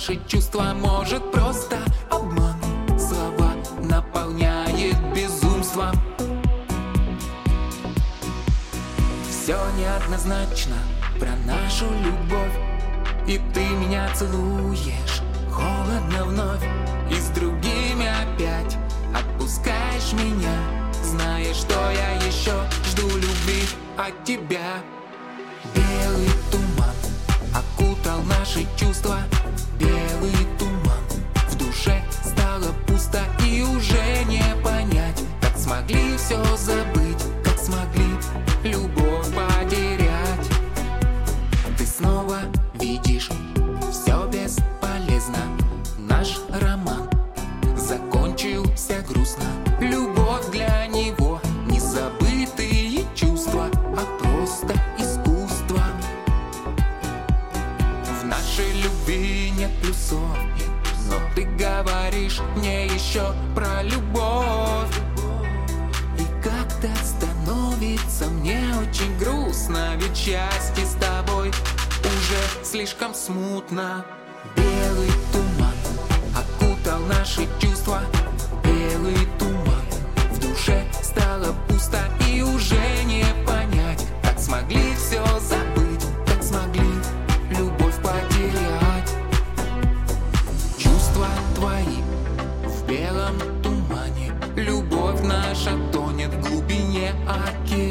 наши чувства может просто обман. Слова наполняет безумством. Все неоднозначно про нашу любовь. И ты меня целуешь холодно вновь, и с другими опять отпускаешь меня, зная, что я еще жду любви от тебя. Белый туман окутал наши чувства. Белый туман, в душе стало пусто, и уже не понять, как смогли все забыть, как смогли любовь потерять. Ты снова видишь, все бесполезно. Наш роман закончился грустно. Любовь для него не забытые чувства, а просто искусство. В нашей любви нет плюсов, но ты говоришь мне еще про любовь. И как-то становится мне очень грустно, ведь счастье с тобой уже слишком смутно. Белый туман окутал наши чувства. Белый туман, в душе стало пусто, и уже не понять, как смогли все забыть, как смогли любовь потерять. Чувства твои в белом тумане, любовь наша тонет в глубине океана.